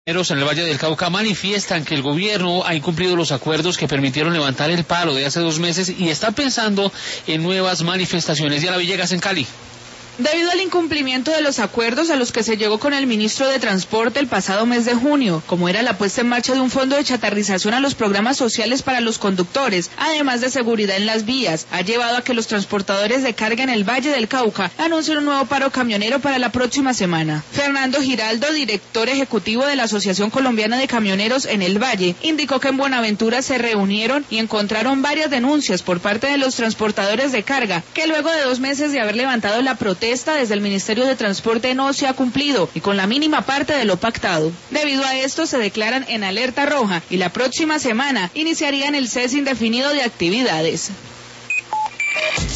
En el Valle del Cauca manifiestan que el gobierno ha incumplido los acuerdos que permitieron levantar el paro de hace 2 meses y está pensando en nuevas manifestaciones. Diana Villegas en Cali. Debido al incumplimiento de los acuerdos a los que se llegó con el ministro de Transporte el pasado mes de junio, como era la puesta en marcha de un fondo de chatarrización a los programas sociales para los conductores, además de seguridad en las vías, ha llevado a que los transportadores de carga en el Valle del Cauca anuncien un nuevo paro camionero para la próxima semana. Fernando Giraldo, director ejecutivo de la Asociación Colombiana de Camioneros en el Valle, indicó que en Buenaventura se reunieron y encontraron varias denuncias por parte de los transportadores de carga, que luego de 2 meses de haber levantado la protesta desde el Ministerio de Transporte no se ha cumplido y con la mínima parte de lo pactado. Debido a esto se declaran en alerta roja y la próxima semana iniciarían el cese indefinido de actividades.